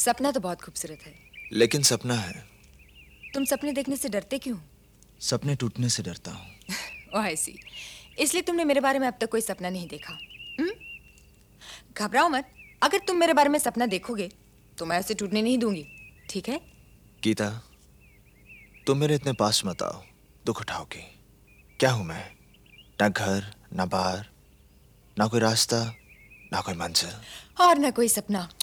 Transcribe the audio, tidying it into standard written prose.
सपना तो बहुत खूबसूरत है। लेकिन सपना है। तुम सपने देखने से डरते क्यों? सपने टूटने से डरता हूँ। ओह आई सी। इसलिए तुमने मेरे बारे में अब तक कोई सपना नहीं देखा। घबराओ मत। अगर तुम मेरे बारे में सपना देखोगे तो मैं उसे टूटने नहीं दूंगी, ठीक है? गीता, तुम मेरे इतने पास मत आओ। दुख उठाओगी। क्या हूं मैं? ना घर, ना बार, ना कोई रास्ता, ना कोई मंजिल। और ना कोई सपना।